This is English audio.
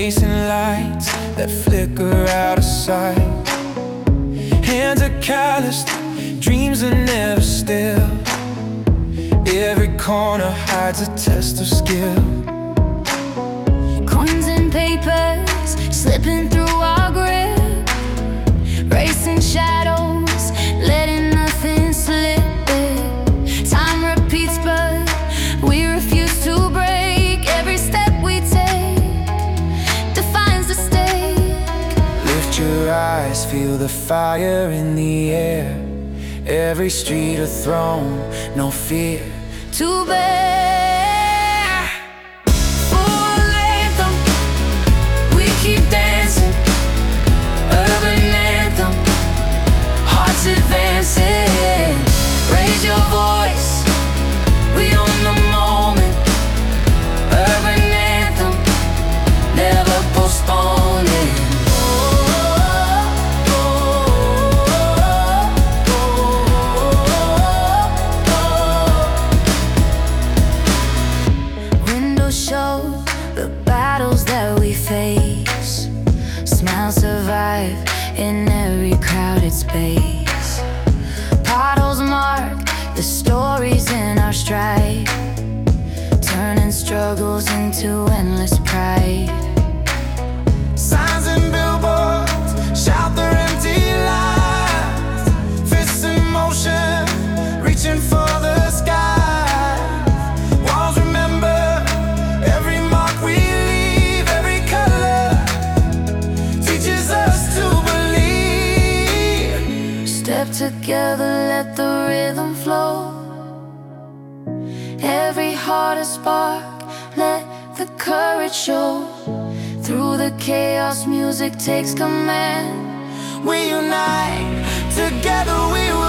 chasing lights that flicker out of sight. Hands are calloused, dreams are never still. Every corner hides a test of skill. Coins and papers slipping through our grip, racing shadows, letting nothing slip. Time repeats, but we refuse to break. Every step we take defines the stake. Lift your eyes, feel the fire in the air. Every street a throne, no fear To bear. Full anthem, we keep dancing. Urban anthem, hearts advancing. Raise your voice, we own the moment. Urban anthem, never postponing. Show the battles that we face. Smiles survive in every crowded space. Puddles mark the stories in our stride, turning struggles into endless pride. Signs and billboards shout their empty lies. Fists in motion, reaching for the sky. Together, let the rhythm flow. Every heart a spark, let the courage show. Through the chaos, music takes command. We unite, together we